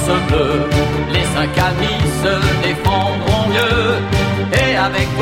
bleu, les cinq amis se défendront mieux. Et avec